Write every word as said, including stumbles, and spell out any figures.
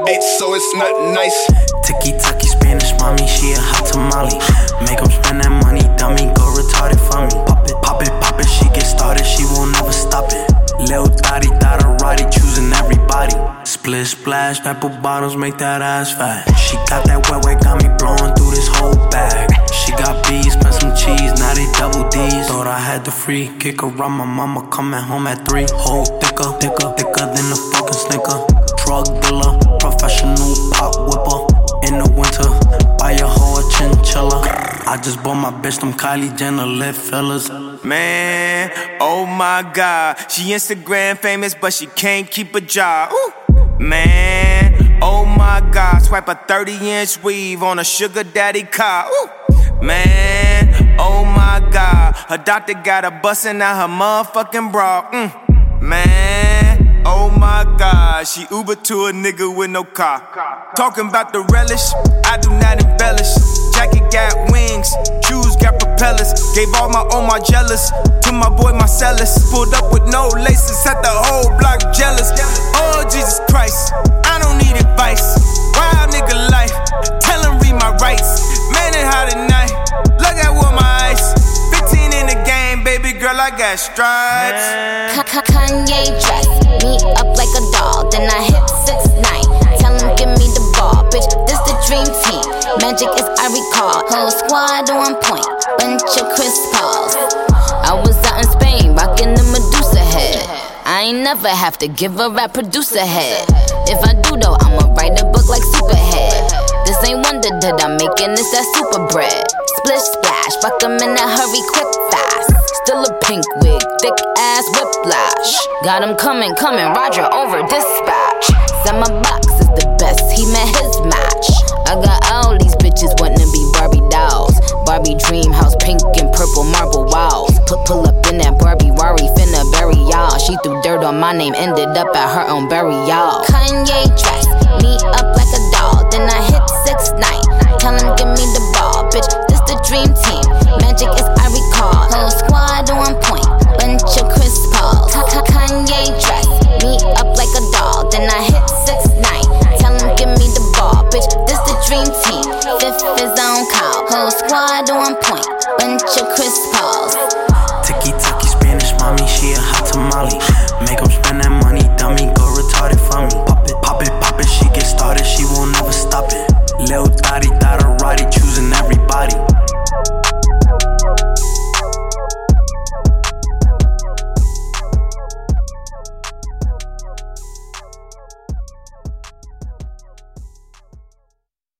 bitch, so it's not nice. Tiki-taki Spanish mommy, she a hot tamale. Make 'em spend that money, dummy, go retarded for me. Pop it, pop it, pop it, she get started, she won't never stop it. Lil Dottie, Dotterati, choosing everybody. Split splash, apple bottles make that ass fat. She got that wet wet, got me blowing through this whole bag. She got B's, spent some cheese, now they double D's. Thought I had the free kick around my mama coming home at three. Whole thicker, thicker, thicker than a fucking snicker. Drug dealer, professional pop whipper. In the winter, buy a whole chinchilla. I just bought my bitch them Kylie Jenner lip fillers. Man, oh my God, she Instagram famous, but she can't keep a job. Ooh. Man, oh my God, swipe a thirty inch weave on a sugar daddy car. Ooh. Man, oh my God, her doctor got her bustin' out her motherfucking bra. Mm. Man, oh my God, she Uber to a nigga with no car. Talking about the relish, I do not embellish. Jacket got wings, shoes got propellers. Gave all my own Margellas to my boy Marcellus. Pulled up with no laces, had the whole block jealous. Oh Jesus Christ, I don't need advice. Wild nigga life, tell him read my rights. Man, it hot at night, look at what my ice. Fifteen in the game, baby girl, I got stripes. Kanye dress me up like a doll, then I hit six nine. Tell him give me the ball, bitch. This the dream team. Magic is I recall. Whole squad on point, bunch of Chris Pauls. I was out in Spain, rocking the Medusa head. I ain't never have to give a rap producer head. If I do though, I'ma write a book like Superhead. This ain't Wonder that I'm making, this that super bread. Splish splash, fuck 'em in a hurry, quick fast. Still a pink wig, thick ass whiplash. Got him coming, coming, Roger over dispatch. Said my box is the best, he met his match. I got all these bitches wanting to be Barbie dolls. Barbie dream house, pink and purple marble walls. Put pull up in that Barbie Rari, finna bury y'all. She threw dirt on my name, ended up at her own burial. Kanye dress me up like a doll, then I hit six nine. Tell him give me the ball, bitch. This the dream team. Magic is I recall. Whole squad on point, bunch of Chris Pauls. Kanye dress me up like a doll, then I hit six nine. Tell him give me the ball, bitch. This the dream team. Fifth is on call. Whole squad on point, bunch of Chris Pauls.